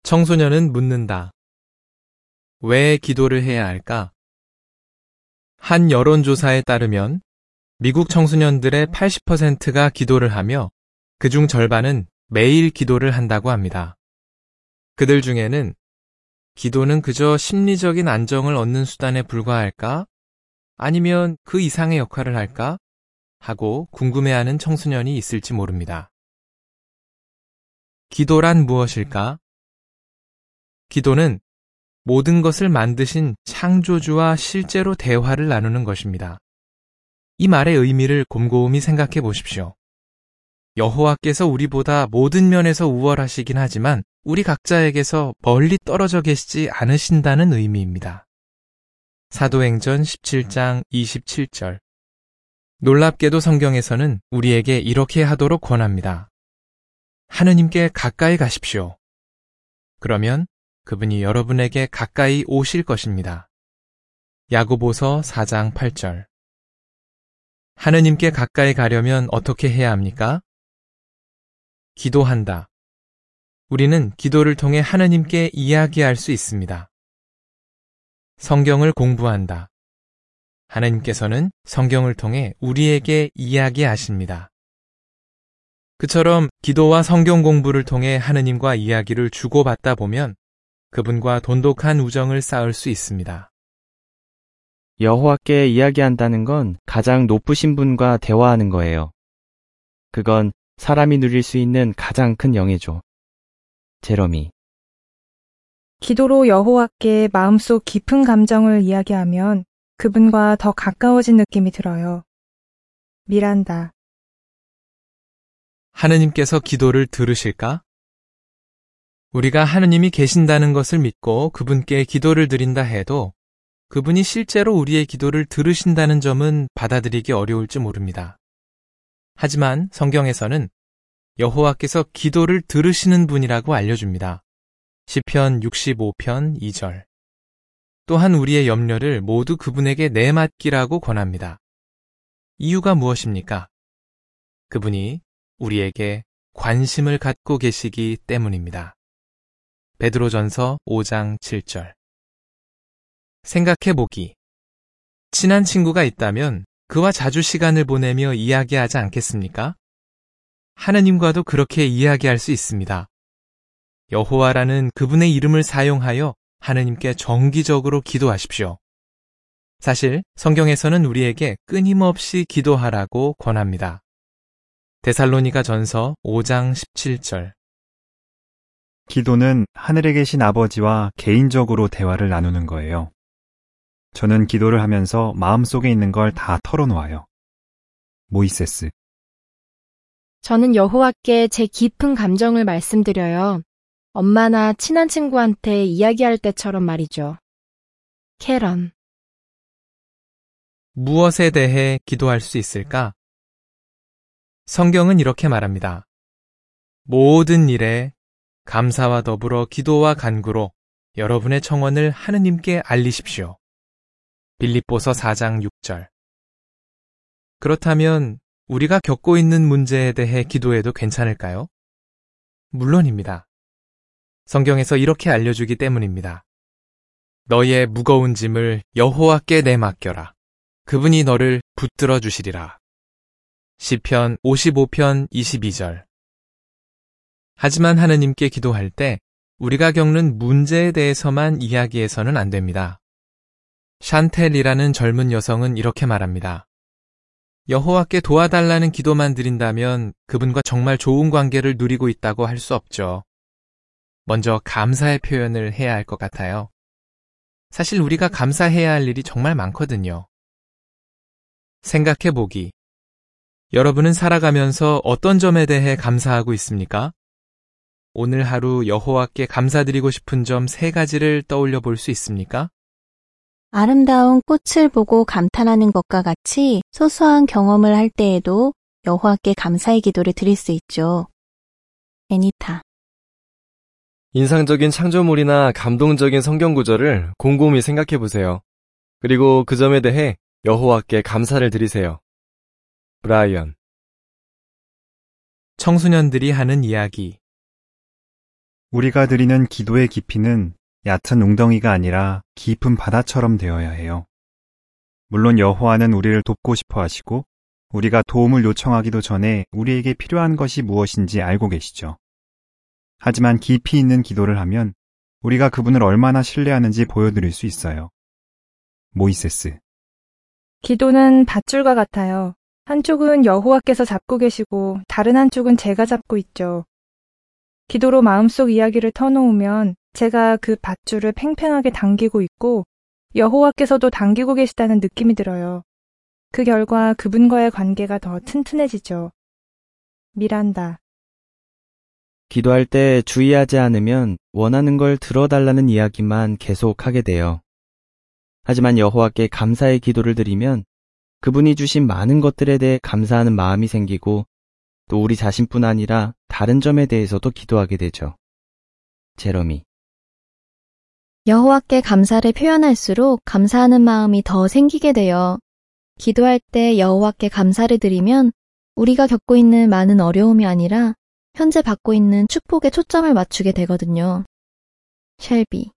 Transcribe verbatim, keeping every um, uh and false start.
청소년은 묻는다. 왜 기도를 해야 할까? 한 여론조사에 따르면 미국 청소년들의 팔십 퍼센트가 기도를 하며 그중 절반은 매일 기도를 한다고 합니다. 그들 중에는 기도는 그저 심리적인 안정을 얻는 수단에 불과할까? 아니면 그 이상의 역할을 할까? 하고 궁금해하는 청소년이 있을지 모릅니다. 기도란 무엇일까? 기도는 모든 것을 만드신 창조주와 실제로 대화를 나누는 것입니다. 이 말의 의미를 곰곰이 생각해 보십시오. 여호와께서 우리보다 모든 면에서 우월하시긴 하지만 우리 각자에게서 멀리 떨어져 계시지 않으신다는 의미입니다. 사도행전 십칠 장 이십칠 절. 놀랍게도 성경에서는 우리에게 이렇게 하도록 권합니다. 하느님께 가까이 가십시오. 그러면 그분이 여러분에게 가까이 오실 것입니다. 야고보서 사 장 팔 절. 하느님께 가까이 가려면 어떻게 해야 합니까? 기도한다. 우리는 기도를 통해 하느님께 이야기할 수 있습니다. 성경을 공부한다. 하느님께서는 성경을 통해 우리에게 이야기하십니다. 그처럼 기도와 성경 공부를 통해 하느님과 이야기를 주고받다 보면 그분과 돈독한 우정을 쌓을 수 있습니다. 여호와께 이야기한다는 건 가장 높으신 분과 대화하는 거예요. 그건 사람이 누릴 수 있는 가장 큰 영예죠. 제러미. 기도로 여호와께 마음속 깊은 감정을 이야기하면 그분과 더 가까워진 느낌이 들어요. 미란다. 하느님께서 기도를 들으실까? 우리가 하느님이 계신다는 것을 믿고 그분께 기도를 드린다 해도 그분이 실제로 우리의 기도를 들으신다는 점은 받아들이기 어려울지 모릅니다. 하지만 성경에서는 여호와께서 기도를 들으시는 분이라고 알려줍니다. 시편 육십오 편 이 절. 또한 우리의 염려를 모두 그분에게 내맡기라고 권합니다. 이유가 무엇입니까? 그분이 우리에게 관심을 갖고 계시기 때문입니다. 베드로전서 오 장 칠 절. 생각해보기. 친한 친구가 있다면 그와 자주 시간을 보내며 이야기하지 않겠습니까? 하느님과도 그렇게 이야기할 수 있습니다. 여호와라는 그분의 이름을 사용하여 하느님께 정기적으로 기도하십시오. 사실 성경에서는 우리에게 끊임없이 기도하라고 권합니다. 데살로니가 전서 오 장 십칠 절. 기도는 하늘에 계신 아버지와 개인적으로 대화를 나누는 거예요. 저는 기도를 하면서 마음속에 있는 걸 다 털어놓아요. 모이세스. 저는 여호와께 제 깊은 감정을 말씀드려요. 엄마나 친한 친구한테 이야기할 때처럼 말이죠. 캐런. 무엇에 대해 기도할 수 있을까? 성경은 이렇게 말합니다. 모든 일에 감사와 더불어 기도와 간구로 여러분의 청원을 하느님께 알리십시오. 빌립보서 사 장 육 절. 그렇다면 우리가 겪고 있는 문제에 대해 기도해도 괜찮을까요? 물론입니다. 성경에서 이렇게 알려주기 때문입니다. 너의 무거운 짐을 여호와께 내맡겨라. 그분이 너를 붙들어 주시리라. 시편 오십오 편 이십이 절. 하지만 하느님께 기도할 때 우리가 겪는 문제에 대해서만 이야기해서는 안 됩니다. 샨텔이라는 젊은 여성은 이렇게 말합니다. 여호와께 도와달라는 기도만 드린다면 그분과 정말 좋은 관계를 누리고 있다고 할 수 없죠. 먼저 감사의 표현을 해야 할 것 같아요. 사실 우리가 감사해야 할 일이 정말 많거든요. 생각해보기. 여러분은 살아가면서 어떤 점에 대해 감사하고 있습니까? 오늘 하루 여호와께 감사드리고 싶은 점 세 가지를 떠올려 볼 수 있습니까? 아름다운 꽃을 보고 감탄하는 것과 같이 소소한 경험을 할 때에도 여호와께 감사의 기도를 드릴 수 있죠. 애니타. 인상적인 창조물이나 감동적인 성경 구절을 곰곰이 생각해 보세요. 그리고 그 점에 대해 여호와께 감사를 드리세요. 브라이언. 청소년들이 하는 이야기. 우리가 드리는 기도의 깊이는 얕은 웅덩이가 아니라 깊은 바다처럼 되어야 해요. 물론 여호와는 우리를 돕고 싶어 하시고 우리가 도움을 요청하기도 전에 우리에게 필요한 것이 무엇인지 알고 계시죠. 하지만 깊이 있는 기도를 하면 우리가 그분을 얼마나 신뢰하는지 보여드릴 수 있어요. 모이세스. 기도는 밧줄과 같아요. 한쪽은 여호와께서 잡고 계시고 다른 한쪽은 제가 잡고 있죠. 기도로 마음속 이야기를 터놓으면 제가 그 밧줄을 팽팽하게 당기고 있고 여호와께서도 당기고 계시다는 느낌이 들어요. 그 결과 그분과의 관계가 더 튼튼해지죠. 미란다. 기도할 때 주의하지 않으면 원하는 걸 들어달라는 이야기만 계속하게 돼요. 하지만 여호와께 감사의 기도를 드리면 그분이 주신 많은 것들에 대해 감사하는 마음이 생기고 또 우리 자신뿐 아니라 다른 점에 대해서도 기도하게 되죠. 제러미. 여호와께 감사를 표현할수록 감사하는 마음이 더 생기게 돼요. 기도할 때 여호와께 감사를 드리면 우리가 겪고 있는 많은 어려움이 아니라 현재 받고 있는 축복에 초점을 맞추게 되거든요. 쉘비.